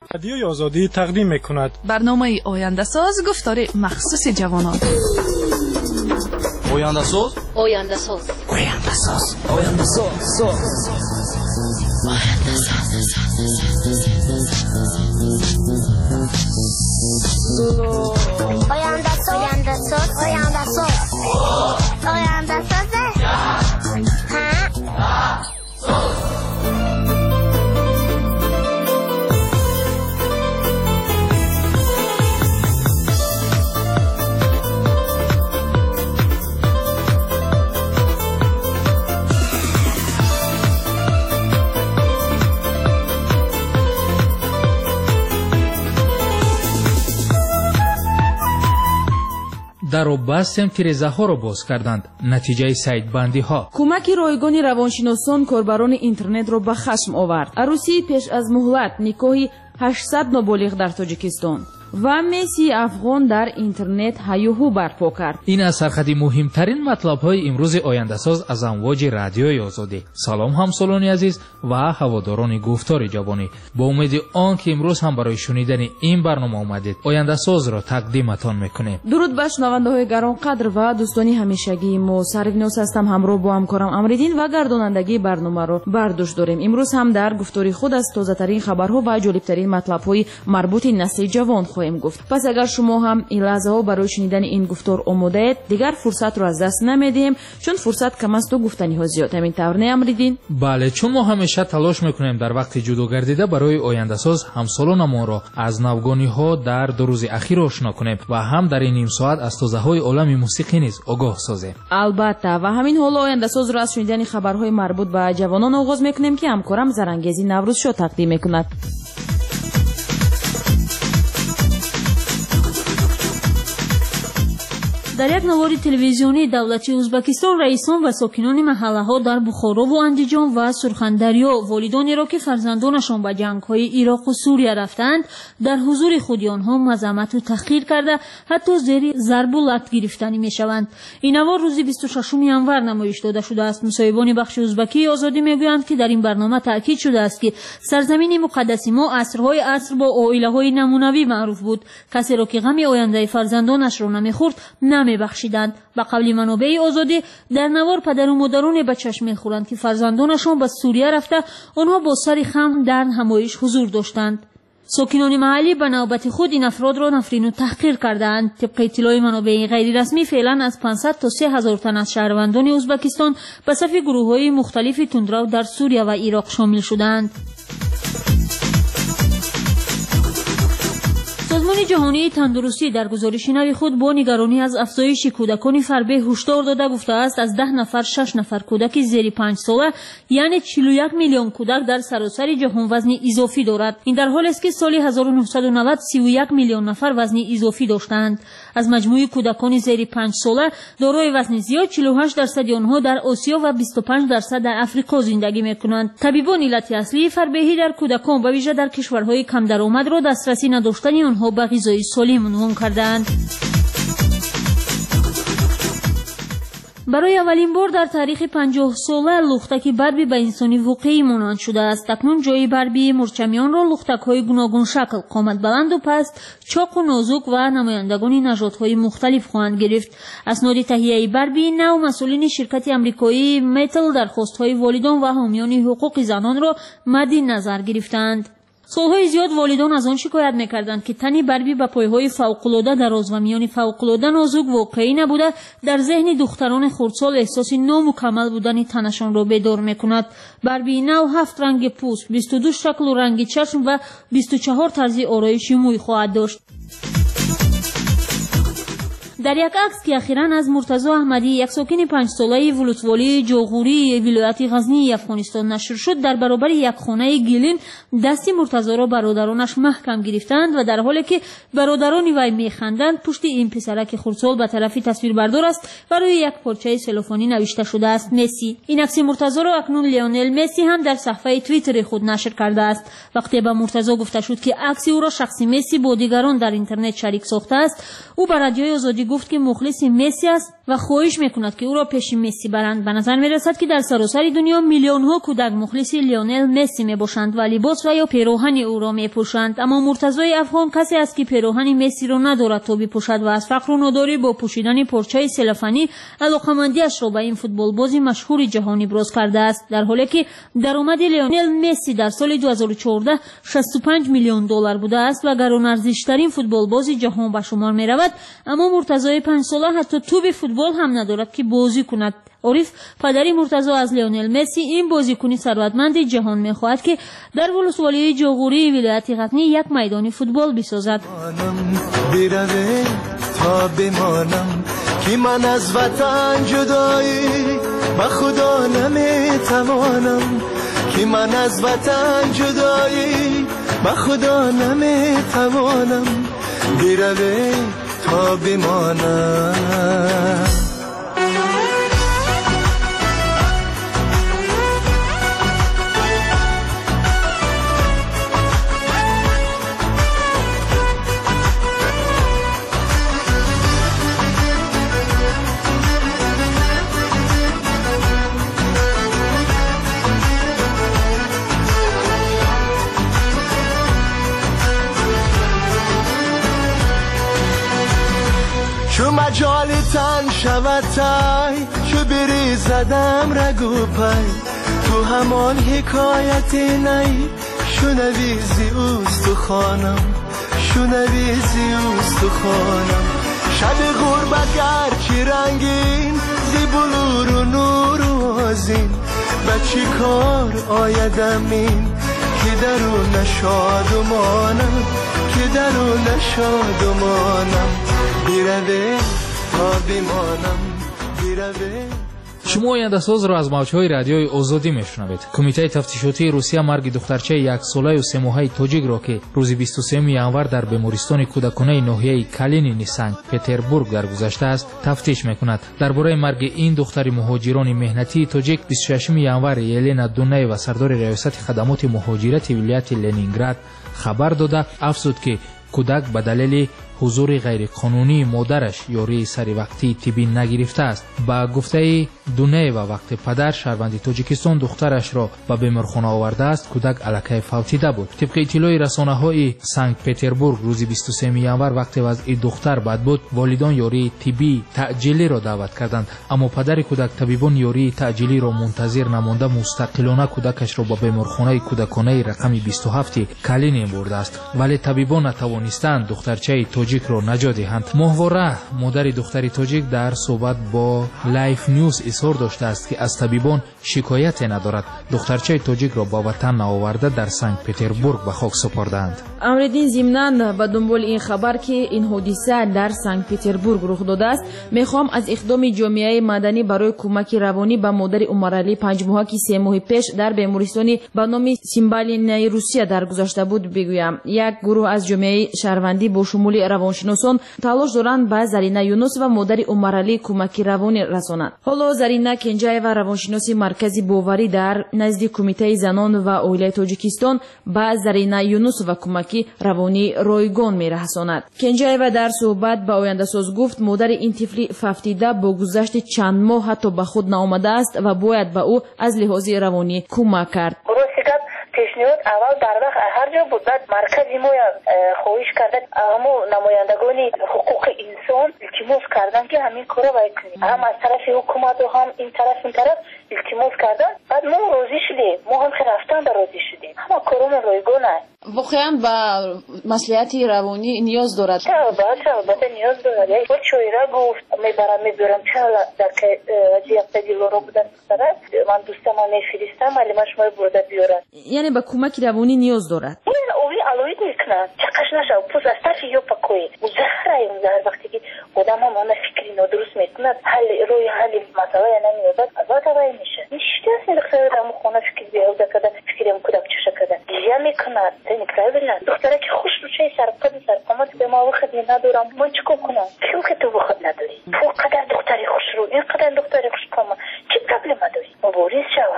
رادیوی آزادی تقدیم میکند برنامه آینده ساز گفتار مخصوص جوانان. آینده ساز، آینده ساز، آینده ساز، آینده ساز، آینده ساز، آینده ساز، آینده ساز، آینده ساز. дару бастем тирезаҳоро боз карданд. натиҷаи сайтбандиҳо. кӯмаки ройгони равоншиносон корбарони интернетро ба хашм овард. арӯсии пеш аз муҳлат, никоҳи 800 ноболиғ дар тоҷикистон ва мессии афғон дар интернет ҳаюҳу барпо кард. ин аз сархати муҳимтарин матлабҳои имрӯзи ояндасоз аз амвоҷи радиои озодӣ. салом ҳамсолони азиз ва ҳаводорони гуфтори ҷавонӣ. бо умеди он ки имрӯз ҳам барои шунидани ин барнома омадед, ояндасозро тақдиматон мекунем. дуруд ба шунавандаҳои гаронқадр ва дӯстони ҳамешагии мо. Сарвинос ҳастам, ҳамроҳ бо ҳамкорам Амриддин ва гардонандагии барномаро бар дӯш дорем. имрӯз ҳам дар гуфтори худ аз тозатарин хабарҳо ва ҷолибтарин матлабҳои марбути насли ҷавон хоҳем гуфт. пас агар шумо ҳам ин лаҳзаҳо барои шунидани ин гуфтор омодаед, дигар фурсатро аз даст намедиҳем, чун фурсат кам асту гуфтаниҳо зиёд. ҳамин тавр не Амриддин? бале, чун мо ҳамеша талош мекунем дар вақти ҷудо гардида барои ояндасоз ҳамсолонамонро аз навгониҳо дар 2 рӯзи ахир ошно кунем ва ҳам дар ин нимсоат аз тозаҳои олами мусиқӣ низ огоҳ созем. албатта, ва ҳамин ҳоло ояндасозро аз шунидани хабарҳои марбут ба ҷавонон оғоз мекунем ки ҳамкорам Зарангези Наврӯзшо тақдим мекунад. дар як навори телевизионии давлати Узбекистон раисон ва сокинони маҳаллаҳо дар Бухорову Андиҷон ва Сурхандарё волидонеро ки фарзандонашон ба ҷангҳои Ироқу Сурия рафтанд, дар ҳузури худи онҳо мазаммату таҳқир карда ҳатто зери зарбу лат гирифтанӣ мешаванд. ин навор рӯзи 26 январ намоиш дода шудааст. мусоҳибони бахши узбакии озодӣ мегӯянд ки дар ин барнома таъкид шудааст ки сарзамини муқаддаси мо асрҳои аср бо оилаҳои намунавӣ маъруф буд. касеро ки ғами ояндаи фарзандонашро намехӯрд мебахшиданд. ба қавли манобеи озодӣ дар навор падару модароне ба чашм мехӯранд ки фарзандонашон ба Сурия рафта, онҳо бо сари хам дар намоиш ҳузур доштанд. сокинони маҳаллӣ ба навбати худ ин афродро нафрину таҳқир кардаанд. тибқи иттилои манобеи ғайрирасмӣ феълан аз 500 то 3000 тан аз шаҳрвандони Узбекистон ба сафи гурӯҳҳои мухталифи тундрав дар Сурия ва Ироқ шомил шуданд. созмони ҷаҳонии тандурустӣ дар гузориши нави худ бо нигаронӣ аз афзоиши кӯдакони фарбеҳ ҳушдор дода гуфтааст, аз 10 нафар 6 нафар кӯдаки зери 5 сола, яъне 41 миллион кӯдак дар саросари ҷаҳон вазни изофӣ дорад. ин дар ҳолест ки соли 1990 31 миллион нафар вазни изофӣ доштанд. аз маҷмӯи кӯдакони зери 5 сола дорои вазни зиёд 48% онҳо дар Осиё ва 25% дар Африқо зиндагӣ мекунанд. табибон иллати аслии фарбеҳӣ дар кӯдакон ба виже дар кишварҳои камдаромадро дастрасӣ надоштани онҳо ба ғизои солим унвон карданд. барои аввалин бор дар таърихи 50 сола лухтаки барби ба инсони воқеӣ монанд шудааст. акнун ҷои барби мурчамиёнро лухтакҳои гуногун шакл, қоматбаланду паст, чоқу нозук ва намояндагони нажодҳои мухталиф хоҳанд гирифт. асноди таҳияи барби нав масъулини ширкати амрикоии Метл дархостҳои волидон ва ҳомиёни ҳуқуқи занонро мадди назар гирифтанд. солҳои зиёд волидон аз он шикоят мекарданд ки тани барби ба пойҳои фавқулода дароз ва миёни фавқулода нозук воқеӣ набуда, дар зеҳни духтарони хурдсол эҳсоси номукаммал будани танашонро бедор мекунад. барбии нав 7 ранги пӯст, 22 шаклу ранги чашм ва 24 тарзи ороиши мӯй хоҳад дошт. дар як акс ки ахиран аз Муртазо Аҳмадӣ, як сокини 5-солаи вулутволии ҷоғурии вилояти Ғазнии Афғонистон нашр шуд, дар баробари як хонаи гилин дасти Муртазоро бародаронаш маҳкам гирифтанд ва дар ҳоле ки бародарони вай механданд, пушти ин писараки хурдсол ба тарафи тасвирбардор аст ва рӯи як порчаи селофонӣ навишта шудааст Месси. ин акси Муртазоро акнун Лионел Месси ҳам дар саҳифаи твиттери худ нашр кардааст. вақте ба Муртазо гуфта шуд ки акси ӯро шахси Месси бо дигарон дар интернет шарик сохтааст, ӯ ба радиои озодӣ гуфт ки мухлиси Месси аст و خواهش میکند که او را پیش مسی برند. به نظر میرسد که در سراسر دنیا میلیون ها کودک مخلص لیونل مسی میباشند و لباس و یا پیراهن او را میپوشند، اما مرتضی افغان کسی است که پیراهن مسی را ندارد تا بپوشد و از فقر و نداری با پوشیدن پارچه سلفنی علاقمندیش را به این فوتبالباز مشهور جهانی ابراز کرده است، در حالی که درآمد لیونل مسی در سال 2014 65 میلیون دلار بوده است و گران‌ارزش‌ترین فوتبالباز جهان به شمار می‌رود. اما مرتضی 5 ساله حتی توپ فوتبال هم ندارد که بازی کند. عارف پدری مرتضی از لیونل مسی این بازیکن ثروتمند جهان می‌خواهد که در ولسوالی جاغوری ولایت غزنی یک میدان فوتبال بسازد. تا بمانم که من از وطن جدایی با خدا نمیتوانم، که من از وطن جدایی با خدا نمیتوانم، بروی تا بمانم. چو مجال تن شود تای، چو بری زدم رگو پای، تو همان حکایت نی، شنویزی اوست تو خانم، شنویزی اوست تو خانم. شب غربت گرچی رنگین، زی بلور و نور و آزین، بچی کار آیدم این، که درون شادمانم، که درون شادمانم، بیروه تا بمانم، بیروه. شما آینده‌ساز را از موج‌های رادیوی آزادی میشنوید. کمیته تفتیشاتی روسیه مرگ دخترچه 1 ساله و 3 ماهه تاجیک را که روز 23 ینور در بیمارستان کودکانه ناحیه کالینین سنت پتربورگ درگذشته است تفتیش میکند. درباره مرگ این دختر مهاجران مهنتی تاجیک 26 ینور یلنا دونایوا سردار ریاست خدمات مهاجرت ولایت لنینگراد خبر داده افزود که کودک به دلیل حضور غیرقانونی مادرش یاری سری وقتی طبی نگرفته است. با گفته دونایوا وقتی پدر شهروند تاجیکستان دخترش را به بیمارخانه آورده است کودک الکی فوتیده بود. طبق اطلاع رسانه‌های سنت پتربورگ روز 23 ینور وقتی وضع دختر بد بود والدان یاری طبی تعجیلی را دعوت کردند، اما پدر کودک طبیبان یاری تعجیلی را منتظر نمانده مستقلانه کودکش را به بیمارخانه کودکانه رقم 27 کالینین برده است، ولی طبیبان نتوانستند دخترچه تاجیک را نجات دهند. ماهواره مادر دختر تاجیک در صحبت با لایف نیوز اظهار داشته است که از طبیبان شکایت ندارد. دخترچه تاجیک را با وطن آورده در سنت پتربورگ به خاک سپردند. امردین ضمناً به دنبال این خبر که این حادثه در سنت پتربورگ رخ داده است میخوام از اقدام جامعه مدنی برای کمک روانی به مادر عمرعلی 5 ماهه که 3 ماه پیش در بیمارستانی به نام سیمبالینای روسیه درگذشته بود بگویم. یک گروه از جامعه شهروندی با شمول روانشناسان تلاش دارند به زرینا یونس و مادر عمرعلی کمک روانی رسانند. حالا زرینا کنجاєва روانشناس مرکزی باوری در نزد کمیته زنان و اولیای تاجیکستان به زرینا یونس و کمک روانی رایگان میرساند. کنجاєва در صحبت با آینده‌ساز گفت مادر این طفل ففتیده با گذشت چند ماه حتی به خود نآمده است و باید به او از لحاظ روانی کمک کرد. پیشنهاد اول در وقت هر جا بود بعد مرکزی ما خواهش کردن همو نمایندگان حقوق انسان التماس کردن که همین کارا باید کنیم، هم از طرف حکومت و هم این طرف التماس کردن. بعد ما راضی شدیم، ما هم رفتن به راضی شدیم، همه کارمون رایگانه. واقعا با مصلحت روانی نیاز دارد. البته نیاز دارد. یک بار چایره گفت میبرم چه در که وضعیت دیلارو بودن سرد من دوستم میفرستم ولی من شما برده بیارن. یعنی به کمک روانی نیاز دارد. این اوی علویت میکنن چقش نشه پوز از طرف یا پاکوی زهره این زهر وقتی که آدم هم آنه فکری نادرست میکنه روی حل مسئله نمیادد از آتا باید میشه. این شده است این دختر رو خونه فکر بیاوده کده فکریم کدک چشه کده جیه میکنه نکتای بلند دختره که خوش رو چه سرقامت به ما وقت ندارم من چکو کنم چون که تو وقت نداری تو قدر دختری خوش رو این قدر دختری خوش کامه چی پرابلم داری مبارز شو حرکت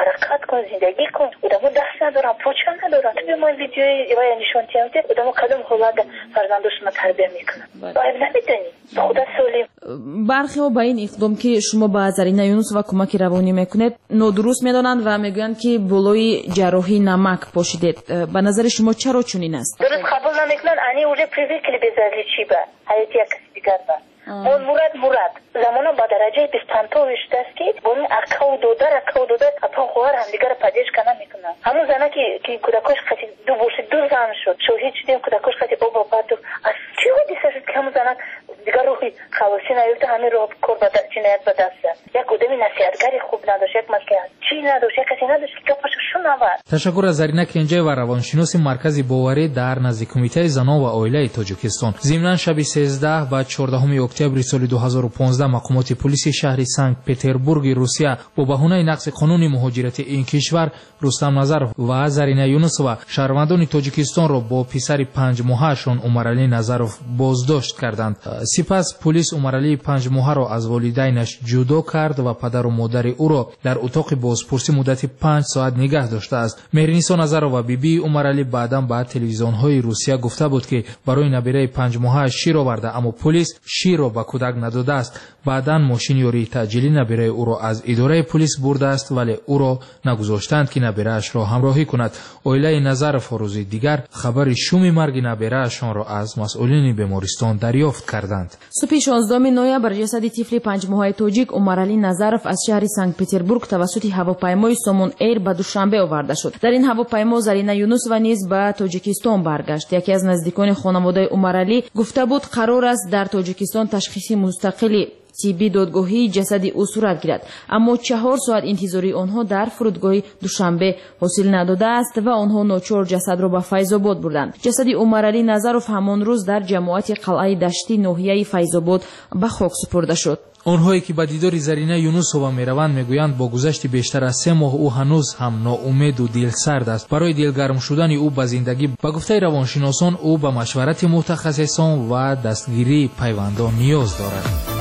کن زندگی کن ودامو دست ندارم پوچه ندارم تو ما ویدیوی و نشون تیمته ودامو کدوم حالت فرزندشون تربیه میکنن باید نمیدونی خدا سولیم. برخی ها با این اقدام که شما با زرینه یونس و کمک روانی میکنید نادرست میدانند و میگویند که بلوی جراحی نمک پاشیدید. به نظر شما چرا چنین است؟ درست قبول نمیکنن. انی اوره پریوی کلی بزرگی چی به حیاتی یک کسی دیگر به اون مراد زمانا با درجه 25 رشته است که با این اکا و دوده اپا خوار هم دیگر پدیش کنه میکنن. همون زنه که کودکاش خطی دو بورسی دو زن شد شوهید شدیم کودکاش خطی او بابا دو از چی بودی سرشد که همون زنه دیگر روحی خواسی نیفته همین رو کور جنایت به دست یک گودمی نصیحتگری خوب نداشت یک مسکه چی نداشت یک کسی نداشت که پاشو شو نورد. تشکر از زرینه کنجه و روانشناس مرکز باوری در نزد کمیته زنان و عائله تاجیکستان. ضمناً شب 13 و 14 اکتبر سال 2015 مقامات پلیس شهر سنت پتربورگ روسیه با بهانه نقض قانون مهاجرت این کشور رستم نظرов و زرینه یونس و شهروندان تاجیکستان را با پسر 5 ماهه‌شان عمرعلی نظرов بازداشت کردند. سپس پلیس عمرعلی 5 ماهه را از والدینش جدا کرد و پدر و مادر او را در اتاق بازپرسی مدت 5 ساعت نگه داشته است. مهرنیسا نظرov و بیبی عمرعلی بعداً به تلویزیون‌های روسیه گفته بود که برای نبیره 5 ماهه شیر آورده اما پلیس شیر را به کودک نداده است. بعداً ماشین یاری تعجیلی نبیره او را از اداره پلیس برده است ولی او را نگذاشتند که نبیره‌اش را همراهی کند. عائله نظرov روز دیگر خبر شوم مرگ نبیره‌شان را از مسئولین بیمارستان دریافت کردند. صبح 16 نوامبر جسد طفل 5 ماهه تاجیک عمرعلی نظرov از شهر سنت پتربورگ توسط هواپیمای سومون ایر به دوشنبه آورده شد. در این هواپیما زرینه یونس و نیز به تاجیکستان برگشت. یکی از نزدیکان خانواده عمرعلی گفته بود قرار است در تاجیکستان تشخیص مستقلی تیبی دادگاهی جسد او صورت گیرد اما 4 ساعت انتظاری آنها در فرودگاه دوشنبه حاصل نداده است و آنها ناچار جسد را به فیض‌آباد بردند. جسد عمرعلی نظرov همان روز در جماعت قلعه دشتی ناحیه فیض‌آباد به خاک سپرده شد. آنهایی که به دیدار زرینه یونسova میروند میگویند با گذشت بیشتر از 3 ماه او هنوز هم ناامید و دلسرد است. برای دلگرم شدن او به زندگی به گفته روانشناسان او به مشورت متخصصان و دستگیری پیوندان نیاز دارد.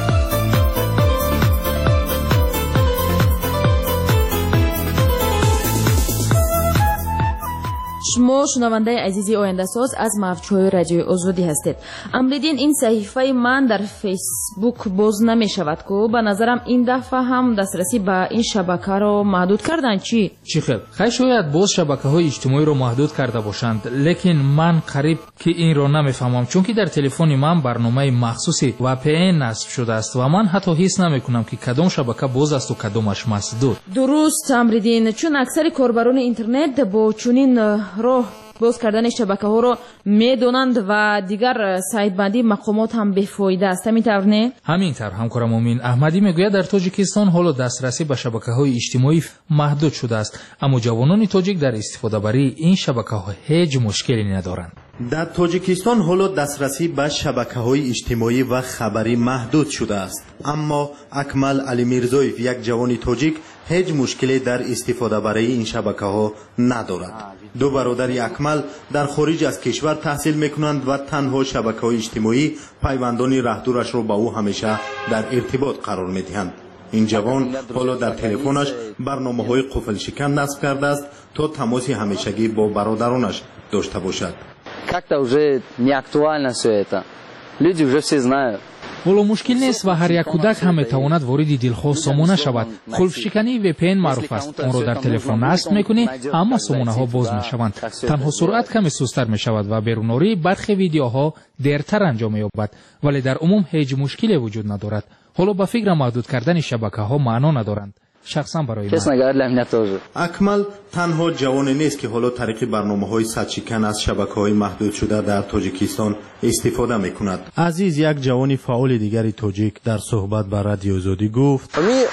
شما شنونده عزیزی آینده ساز از موج‌های رادیوی آزادی هستید. امریدین این صحیفه من در فیسبوک باز نمی شود که به نظرم این دفعه هم دسترسی به این شبکه را محدود کردن. چی خیر شاید باز شبکه‌های اجتماعی را محدود کرده باشند لیکن من قریب که این را نمیفهمم چون که در تلفن من برنامه مخصوصی VPN نصب شده است و من حتی حس نمی‌کنم که کدام شبکه باز است و کدامش مسدود. درست امریدین چون اکثر کاربران اینترنت با چنین راه باز کردن شبکه ها رو میدونند و دیگر سایت بندی مقامات هم بی‌فایده است. همینطور نه؟ همینطور همکارم امین احمدی میگوید در تاجیکستان حالا دسترسی به شبکه های اجتماعی محدود شده است اما جوانان تاجیک در استفاده بری این شبکه ها هیچ مشکلی ندارند. در تاجیکستان حالا دسترسی به شبکه‌های اجتماعی و خبری محدود شده است اما اکمل علی میرزایف یک جوان تاجیک هیچ مشکلی در استفاده برای این شبکه‌ها ندارد. دو برادر اکمل در خارج از کشور تحصیل میکنند و تنها شبکه‌های اجتماعی پیوندان راهدورش را با او همیشه در ارتباط قرار میدهند. این جوان حالا در تلفنش برنامه‌های قفل شکن نصب کرده است تا تماس همیشگی با برادرانش داشته باشد. Как-то уже не актуально все это. Люди уже все знают. ولو مشکل نیست و هر یک کودک هم میتواند وارد دلخواه سامانه شود. قفل‌شکنی VPN معروف است. آن را در تلفن نصب میکنی اما سامانه ها باز میشوند. تنها سرعت کمی سست‌تر میشود و بروناری برخی ویدیوها دیرتر انجام مییابد ولی در عموم هیچ مشکلی وجود ندارد. حالا به فکر محدود کردن شبکه ها معنا ندارند. شخصا برای من اکمل تنها جوان نیست که حالا طریق برنامه‌های صدشکن از شبکه‌های محدود شده در تاجیکستان استفاده می‌کند. عزیز یک جوان فعال دیگری تاجیک در صحبت با رادیو آزادی گفت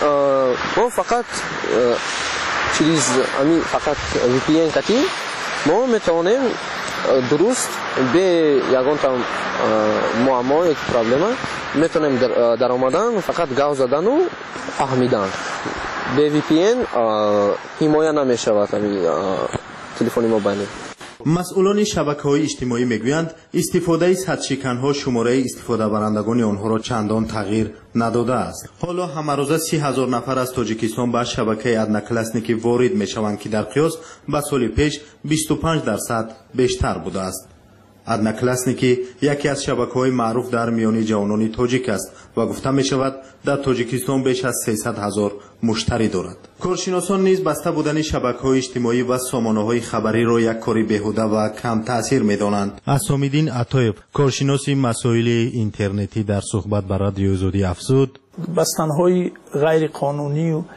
ما فقط فقط VPN کردیم ما میتونیم درست به یگان تا معما یک پرابلم میتونیم در آمدن فقط گاو زدن و فهمیدن. به VPN حمایه نمیشود تلفن موبایل. مسئولان شبکه‌های اجتماعی میگویند استفاده از حدشکن‌ها شماره استفاده برندگان آنها را چندان تغییر نداده است. حالا همروزه 30,000 نفر از تاجیکستان به شبکه ادناکلاسنیکی وارد میشوند که در قیاس به سال پیش 25% بیشتر بوده است. ادناکلاسنیکی یکی از شبکه‌های معروف در میان جوانان تاجیک است و گفته می شود در تاجیکستان بیش از 300,000 مشتری دارد. کارشناسان نیز بسته بودن شبکه‌های اجتماعی و سامانه‌های خبری را یک کاری بیهوده و کم تاثیر می‌دانند. اسام‌الدین عطایف، کارشناس مسائل اینترنتی، در صحبت با رادیو آزادی افزود: بستن‌های غیر قانونی و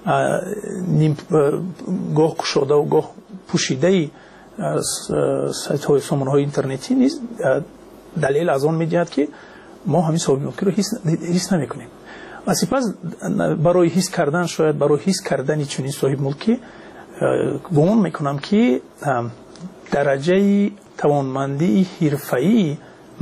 گاه گشوده و گاه پوشیده سایت‌های سامانه‌های اینترنتی نیست دلیل از آن می‌دهد که ما همین صاحب ملکی رو حس نمی‌کنیم و سپس برای حس کردن، شاید برای حس کردن چنین صاحب ملکی گمان می‌کنم که درجه توانمندی حرفه‌ای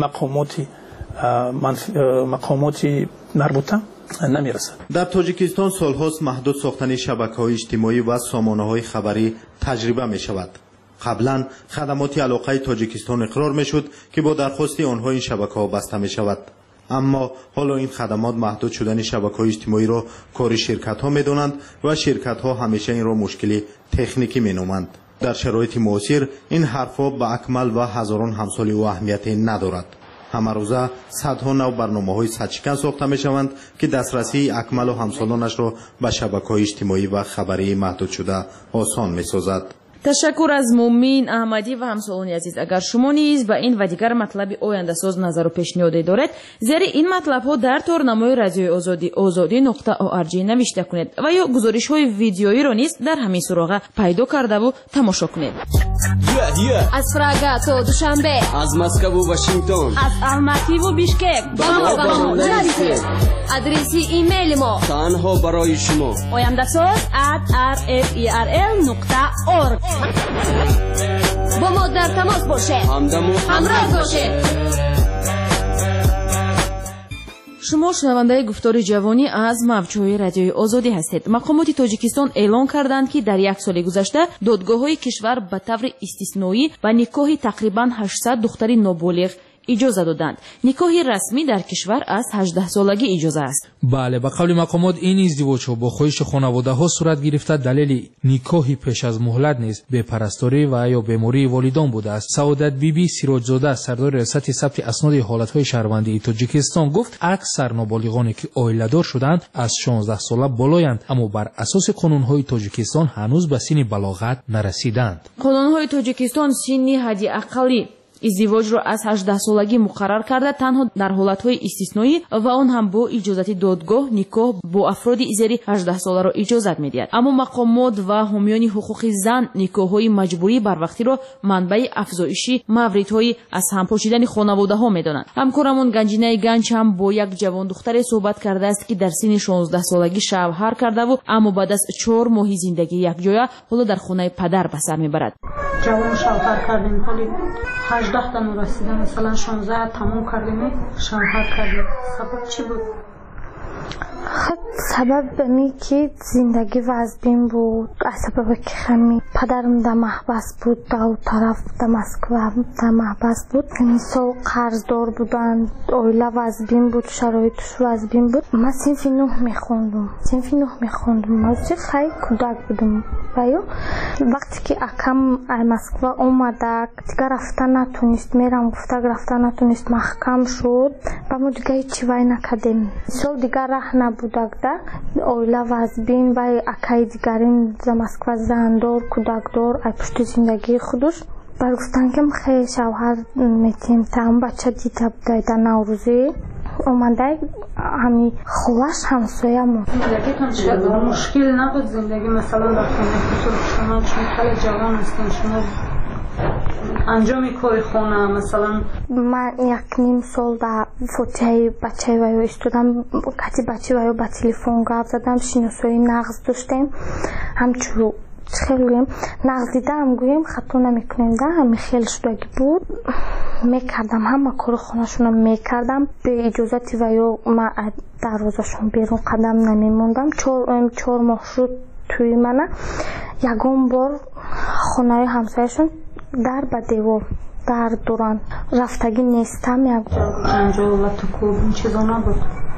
مقامات مربوطه نمی‌رسد. در تاجیکستان سال‌هاست محدود ساختن شبکه‌های اجتماعی و سامانه‌های خبری تجربه می‌شود. قبلا خدمات علاقه تاجیکستان اقرار میشد که با درخواست آنها این شبکه‌ها بسته می شود، اما حالا این خدمات محدود شدن شبکه‌های اجتماعی را کار شرکت‌ها می‌دانند و شرکت‌ها همیشه این را مشکلی تکنیکی می‌نامند. در شرایط معاصر این حرف‌ها به اکمل و هزاران همسال او اهمیتی ندارد. همه روزه صدها نو برنامه‌های صدشکن ساخته می‌شوند که دسترسی اکمل و همسالانش را به شبکه‌های اجتماعی و خبری محدود شده آسان می‌سازد. تشکر از مومین احمدی و همسالانی عزیز. اگر شما نیز به این و دیگر مطلب آینده‌ساز نظر و پیشنهادی دارید، زیر این مطلب‌ها در تورنمای رادیوی آزادی azadi.org نوشته کنید و یا گزارش‌های ویدیویی را نیز در همین سراغ پیدا کرده و تماشا کنید. از پراگا تا دوشنبه، از مسکو و واشنگتن، از الماتی و بیشکک با ما نرسید. آدرس ایمیل ما تنها برای شما oyandasaz@rferl.org. با ما در تماس باشه، همراه باشه. شما شنونده گفتار جوانی از موج‌های رادیوی آزادی هستید. مقامات تاجیکستان اعلام کردند که در یک سال گذشته دادگاه‌های کشور به طور استثنایی به نکاح تقریباً 800 دختر نابالغ اجازه دادند. نکاح رسمی در کشور از 18 سالگی اجازه است. بله، به قول مقامات این ازدواج‌ها با خواهش خانواده‌ها صورت گرفته. دلیل نکاح پیش از مهلت نیز بپرستاری و یا بیماری والدان بوده است. سعادت بیبی سیراجزاده، سردار ریاست ثبت اسناد حالت‌های شهروندی تاجیکستان، گفت اکثر نابالغانی که عائله‌دار شدند از 16 ساله بالایند، اما بر اساس قانون‌های تاجیکستان هنوز به سن بلاغت نرسیدند. قانون‌های تاجیکستان سن حد اقلی ازدواج را از 18 سالگی مقرر کرده، تنها در حالت‌های استثنایی و آن هم با اجازت دادگاه نکاح با افراد زیر 18 ساله را اجازت می‌دهد. اما مقامات و حامیان حقوق زن نکاح‌های مجبوری بر وقتی را منبع افزایش موردهای از هم پاشیدن خانواده‌ها می‌دانند. همکارمون گنجینه گنج هم با یک جوان دختر صحبت کرده است که در سن 16 سالگی شوهر کرده و اما بعد از 4 ماه زندگی یکجا حالا در خانه پدر به سر می‌برد. جوان شوهر کردیم، حالی 18 تا رسیدم، مثلا 16 تموم کردیم شوهر کردیم. سبب چی بود؟ سبب بمی که زندگی وزبین بود، از سبب که خمی پدرم در محبس بود، دو طرف در مسکو در محبس بود، سو قرضدار بودن، اویلا وزبین بود، شرایطش وزبین بود. من صنف 9 میخوندم موزی خیلی کودک بودم و وقتی که اکم مسکو اومده دیگه رفتن نتونست، میرم گفته رفتن نتونست، محکم شد و ما دیگه هیچی وای نکردیم. سو دیگه راه نبوده اویلا وزبین و اکای دیگرین در مسکو زندار کودکدار ای پشت زندگی خودش برگفتن که خیلی شوهر میتیم تام بچه دیده بوده در نوروزی اومده همی خوش همسایمون. زندگیتون چقدر مشکل نبود؟ زندگی مثلا در خونه شما چون خیلی جوان هستین، شما انجام کاری خونه مثلا من 1.5 سال در فوتیای بچه ویو استودم، کتی بچه ویو با تلفن گفت زدم، شناسایی نقض داشتیم، همچون خیلی گویم نقض دیدم گویم خطا نمیکنیم ده، همین خیلی شدگی بود میکردم، همه کار خونه شونو میکردم به اجازت ویو. من دروازشون بیرون قدم نمیموندم. 4 ماه شد توی منه. یکم بار خونه همسایشون дар ба девор дар дуран рафтагӣ нестам. як ҷанҷол латуку ин чизо набуд?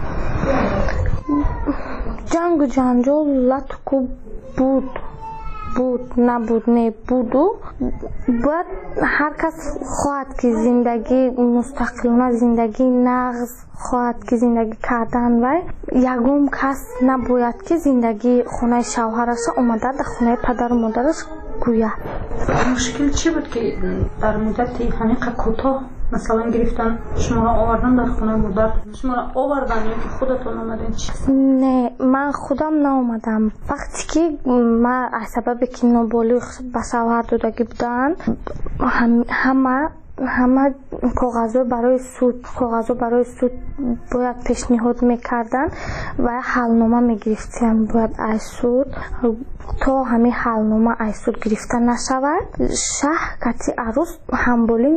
ҷангу ҷанҷол латуку буд набуд не буду. бояд ҳар кас хоҳад ки зиндагӣ мустақилона зиндагии нағз хоҳад ки зиндагӣ кардан вай ягон кас набояд ки зиндагии хонаи шавҳараша омада дар хонаи падару модараш гӯяд. мушкил чӣ буд ки дар муддати ҳамиқа кӯтоҳ масалан гирифтан шуморо овардан дар хонаи модар? шуморо овардан ёки худатон омаден? не, ман худам наомадам. вақте ки ман аз сабабе ки ноболиғ ба шавҳар додагӣ буданд ҳама коғазо барои суд бояд пешниҳод мекарданд ва ҳалнома мегирифтанд. бояд аз суд то ҳамин ҳалнома аз суд гирифта нашавад шаҳр кати арӯс ҳамболӣ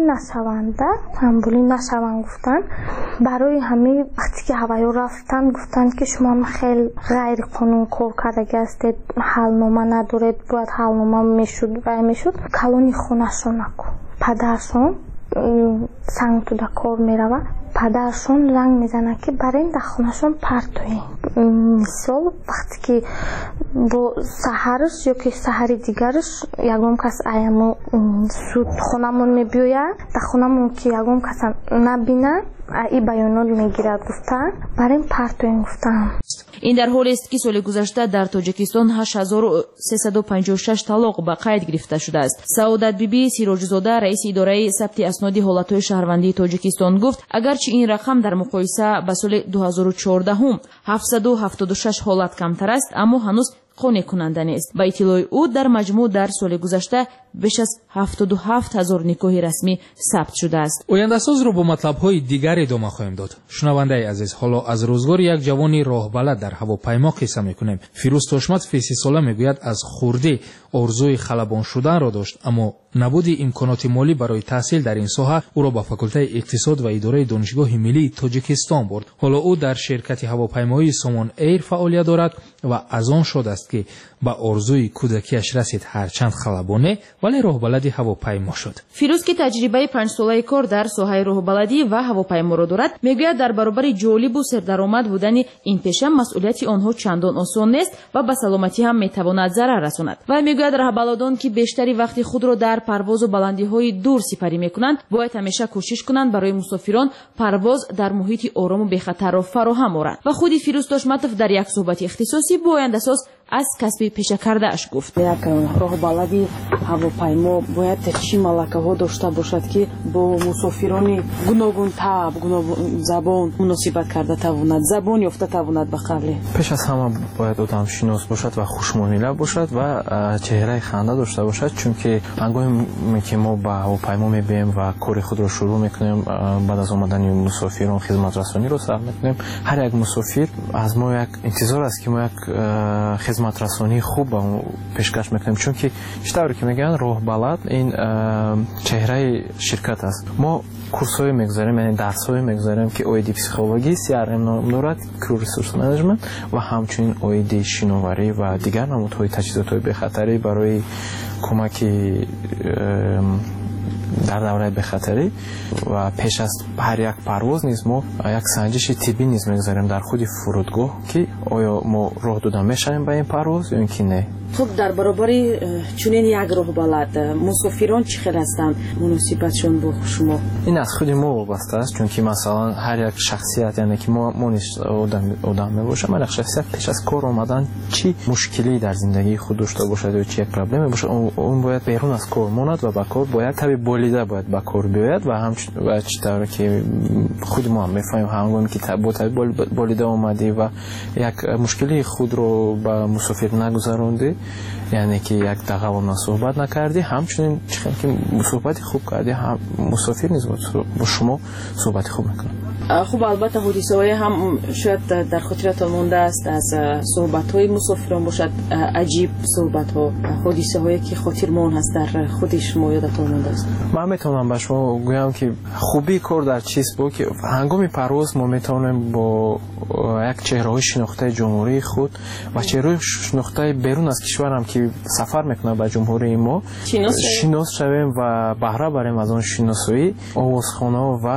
нашаванд гуфтанд. барои ҳамин вақте ки ҳаваё рафтанд гуфтанд ки шумо хеле ғайриқонун кор кардаги ҳастед, ҳалнома надоред, бояд ҳалнома мешуд. калони хонашон наку. падаршон санг туда кор мерава. падаршон ранг мезанад ки барен дар хонашон партоем. мисол вақте ки бо саҳарш ёки саҳари дигарш ягон кас аяму суд хонамон мебиёяд, дар хонамон ки ягон каса набинад ин баёнот мегирад гуфтанд барен партоем гуфтанд. ин дар ҳолест ки соли гузашта дар тоҷикистон 8356 талоқ ба қайд гирифта шудааст. саодат биби сироҷзода раиси идораи сабти асноди ҳолатҳои шаҳрвандии тоҷикистон гуфт агарчи ин рақам дар муқоиса ба соли 2014 776 ҳолат камтар аст, аммо ҳанӯз қонеъкунанда нест. ба иттилои ӯ дар маҷмӯъ дар соли гузашта беш аз 77 000 никоҳи расмӣ сабт шудааст. ояндасозро бо матлабҳои дигар идома хоҳем дод. шунавандаи азиз, ҳоло аз рӯзгори як ҷавони роҳбалад дар ҳавопаймо қисса мекунем. фирӯз тошмат фисисола мегӯяд аз хурдӣ орзуи халабон шуданро дошт, аммо набуди имконоти молӣ барои таҳсил дар ин соҳа ӯро ба факултаи иқтисод ва идораи донишгоҳи миллии тоҷикистон бурд. ҳоло ӯ дар ширкати ҳавопаймоии Somon Air фаъолият дорад ва аз он шод аст ки ба орзуи кӯдакиаш расид, ҳарчанд халабоне вале роҳбалади ҳавопаймо шуд. фирӯз ки таҷрибаи 5 солаи кор дар соҳаи роҳбаладӣ ва ҳавопайморо дорад, мегӯяд дар баробари ҷолибу сердаромад будани ин пеша масъулияти онҳо чандон осон нест ва ба саломатӣ ҳам метавонад зарар расонад. вай мегӯяд раҳбаладон ки бештари вақти худро дар парвозу баландиҳои дур сипарӣ мекунанд, бояд ҳамеша кӯшиш кунанд барои мусофирон парвоз дар муҳити орому бехатарро фароҳам оранд. ва худи фирӯз тошматов дар як суҳбати ихтисосӣ бо ояндасоз аз касби пешакардааш гуфт. як роҳбалади ҳавопаймо бояд чӣ малакаҳо дошта бошад ки бо мусофирони гуногун таб, гуногун забон муносибат карда тавонад, забон ёфта тавонад. ба қавле пеш аз ҳама бояд одамшинос бошад ва хушмуомила бошад ва чеҳраи ханда дошта бошад, чунки ҳангоме ки мо ба ҳавопаймо мебием ва кори худро шурӯъ мекунем, баъд аз омадани мусофирон хизматрасониро сар мекунем, ҳар як мусофир аз мо як интизор аст ки мо як хизматрасонии хуб ба пешкаш мекунем, чунки читавре ки мегӯянд роҳбалад ин чеҳраи ширкат аст. мо курсҳое мегузарем, яъне дарсҳое мегузарем ки оиди психологӣ, CRM ном дорад, Crew Resource Management, ва ҳамчунин оиди шиноварӣ ва дигар намудҳои таҷҳизотҳои бехатарӣ барои кӯмаки дар давраи бехатарӣ. ва пеш аз ҳар як парвоз низ мо як санҷиши тиббӣ низ мегузарем дар худи фурудгоҳ ки оё мо роҳ дода мешавем ба ин парвоз ё ин ки не. хуб, дар баробари чунин як роҳбалад мусофирон чӣ хел ҳастанд муносибатшон бо шумо? ин аз худи мо вобаста аст, чунки масалан ҳар як шахсият, яъне ки мо низ одам мебошам, ҳар як шахсият пеш аз кор омадан чӣ мушкилӣ дар зиндагии худ дошта бошад ё чӣ як проблеме бошад, он бояд берун аз кор монад ва ба кор бояд таби болида бояд ба кор биёяд ва чӣ тавре ки худи мо ҳам мефаҳмем ҳангоме ки бо таби болида омадӣ ва як мушкилии худро ба мусофир нагузарондӣ, яъне ки як дағавона суҳбат накардӣ, ҳамчунин чӣ хел ки суҳбати хуб кардӣ, мусофир низ бо шумо суҳбати хуб мекунад. хуб, албатта ҳодисаҳое ҳам шояд дар хотиратон мондааст аз суҳбатҳои мусофирон бошад, аҷиб суҳбатҳо, ҳодисаҳое ки хотирмон ҳаст дар худи шумо ёдатон мондааст? من میتونم به شما گویم که خوبی کار در چیست بود که هنگام پرواز ما میتونیم با یک چهره‌های شناخته جمهوری خود و چهره‌های شناخته بیرون از کشور هم که سفر میکنه به جمهوری ما شناس شویم و بهره بریم از آن شناسایی آوازخوان‌ها و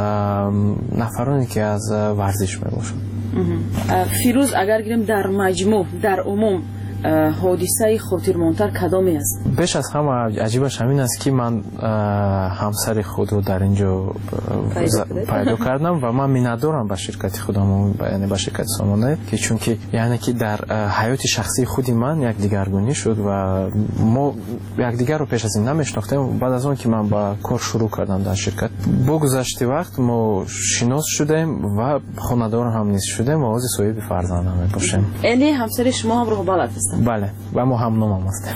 نفرانی که از ورزش میباشند. فیروز اگر گیریم در مجموع در عموم حادثه خاطرمانتر کدامی است؟ بیش از همه عجیبش همین است که من همسر خود رو در اینجا پیدا کردم و من میندارم به شرکت خودم، یعنی به شرکت سامانه، که چون که یعنی که در حیات شخصی خودی من یک دیگرگونی شد و ما یکدیگر رو پیش از این نمیشناختیم. بعد از اون که من با کار شروع کردم در شرکت، با گذشت وقت ما شناس شدیم و خانه‌دار هم نیز شدیم و از صاحب فرزند هم باشیم. یعنی همسر شما هم راه بلد است؟ بله و ما هم نام هم هستیم.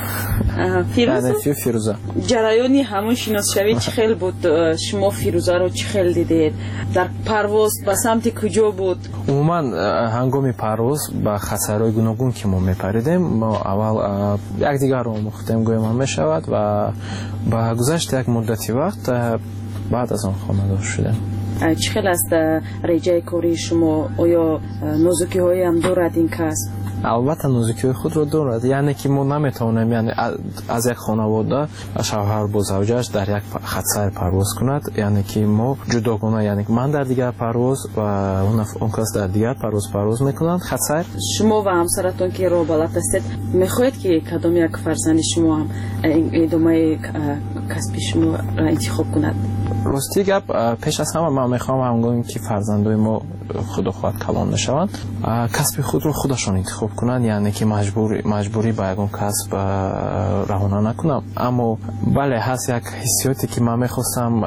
فیروزه. جریانی همون شناس شوی چه خیلی بود؟ شما فیروزه رو چه خیلی دیدید؟ در پرواز به سمت کجا بود؟ عموما هنگام پرواز با خطرهای گوناگون که ما میپریدیم، ما اول یکدیگر رو مختم گویم هم میشود و با گذشت یک مدتی وقت بعد از آن خانه‌دار شدیم. چه خیلی است رجای کاری شما؟ آیا نازکی های هم دارد این کسب؟ البته نازکی خود رو دارد، یعنی که ما نمیتونیم یعنی از یک خانواده شوهر با زوجش در یک خط پرواز کند، یعنی که ما جداگانه، یعنی من در دیگر پرواز و اون کس در دیگر پرواز میکنند خط. شما و همسرتون که رو بلد هستید، میخواهید که کدام یک فرزند شما هم ادامه کسب شما را انتخاب کند؟ راستی گپ پیش از همه من میخوام هنگامی که فرزندای ما خدا خواهد کلان نشوند کسب خود رو خودشان انتخاب کنند، یعنی که مجبوری با یگان کسب رهانه نکنم. اما بله هست یک حسیاتی که من میخواستم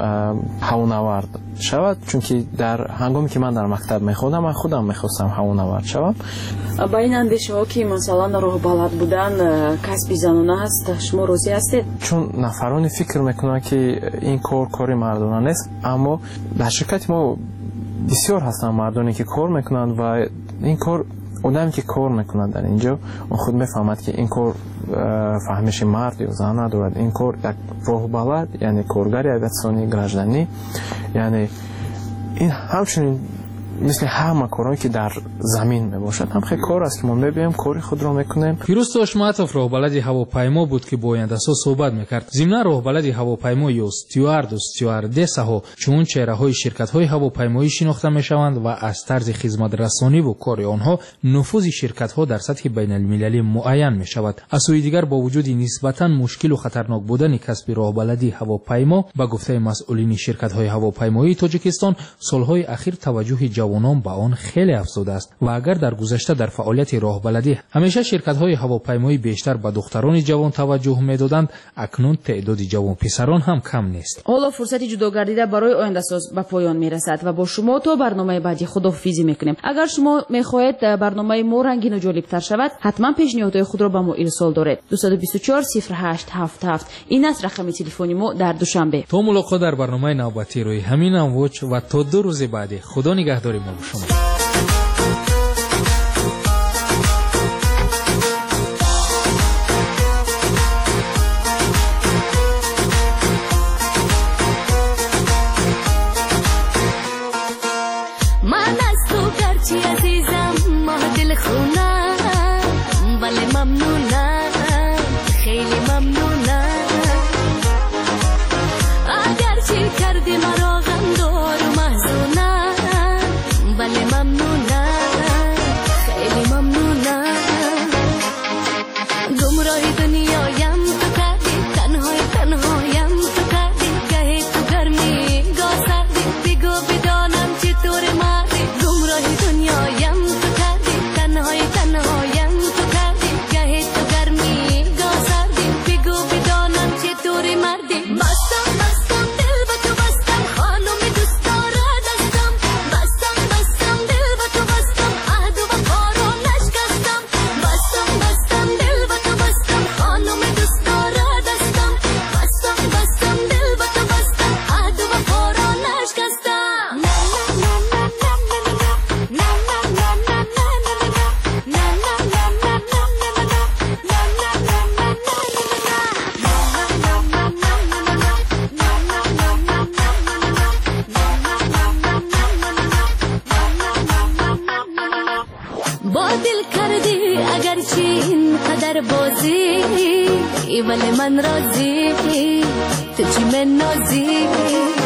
هوانورد شود، چون که در هنگامی که من در مکتب میخوندم من خودم میخواستم هوانورد شوم. با این اندیشه ها که مثلا راه بلد بودن کسب زنانه هست، شما راضی هستید؟ چون نفرانی فکر میکنن که این کار مردانه نیست، اما در شرکت ما بسیار هستن مردانی که کار میکنند و این کار آدمی که کار میکنند در اینجا اون خود میفهمد که این کار فهمش مرد یا زن ندارد. این کار یک راه بلد، یعنی کارگر اویتسانی گراجدانی، یعنی این همچنین مثل همه کارهایی که در زمین میباشد هم خیلی کار است که ما میبینیم کاری خود را میکنیم. فیروز توشماتوف راهبلد هواپیما بود که با آینده‌ساز صحبت میکرد. ضمن راهبلد هواپیما یا استیوارد و استیواردسه ها چون چهره‌های شرکت‌های هواپیمایی شناخته میشوند و از طرز خدمت رسانی و کار آنها نفوذ شرکت‌ها در سطح بین‌المللی معین میشود. از سوی دیگر با وجود نسبتاً مشکل و خطرناک بودن کسب راهبلدی هواپیما به گفته مسئولین شرکت‌های هواپیمایی تاجیکستان سال‌های اخیر توجه جوانان به آن خیلی افزوده است و اگر در گذشته در فعالیت راهبلدی همیشه شرکت‌های هواپیمایی بیشتر به دختران جوان توجه می‌دادند، اکنون تعداد جوان پسران هم کم نیست. حالا فرصت جدا گردیده برای آینده‌ساز به پایان میرسد و با شما تا برنامه بعدی خداحافظی میکنیم. اگر شما میخواهید برنامه ما رنگین و جالب‌تر شود، حتما پیشنهادهای خود را به ما ارسال دارید. 224 0877 این است رقم تلفنی ما در دوشنبه. تا ملاقات در برنامه نوبتی روی همین امواج و تا 2 روز بعد. خدا نگهدار ما با شما. من از تو گرچه عزیزم ما دل خونم ولی ممنونم، خیلی ممنونم. اگرچه کردی مرا غمدار و محزونم ولی ممنونم، خیلی ممنونم. گمراهی دنیایم تو کردی، تنهایم تو کردی، گهی تو گرمی گاه سردی، بگو بدانم چطور مردی. گمراهی دنیایم تو کردی، تنهایم چی اینقدر بازی ولی من راضی تو چی من نازی